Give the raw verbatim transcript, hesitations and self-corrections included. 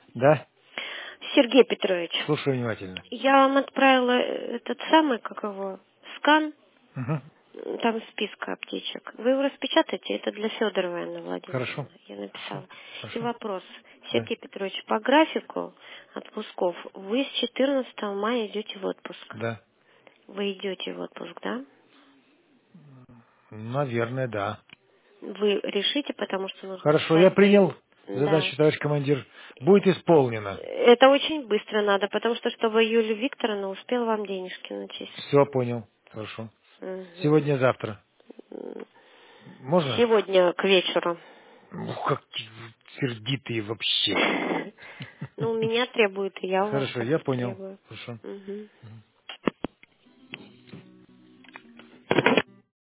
Да? Сергей Петрович, Слушаю внимательно. я вам отправила этот самый, как его, скан, Угу. м, там списка аптечек. Вы его распечатаете, это для Федоровой Анны Хорошо. Владимировны, я Хорошо. написала. И Хорошо. вопрос. Да. Сергей Петрович, по графику отпусков вы с четырнадцатого мая идете в отпуск. Да. Вы идете в отпуск, да? Наверное, да. Вы решите, потому что нужно Хорошо, я писать принял заявление. Да. задачу, товарищ командир. Будет исполнено. Это очень быстро надо, потому что, чтобы Юлия Викторовна успела вам денежки начислить. Все понял. Хорошо. Мгм. Сегодня-завтра. М, Можно? Сегодня к вечеру. Ух, как сердитые вообще. Ну, у меня требуют, и я у вас Хорошо, так я понял. требую. Хорошо. Мгм.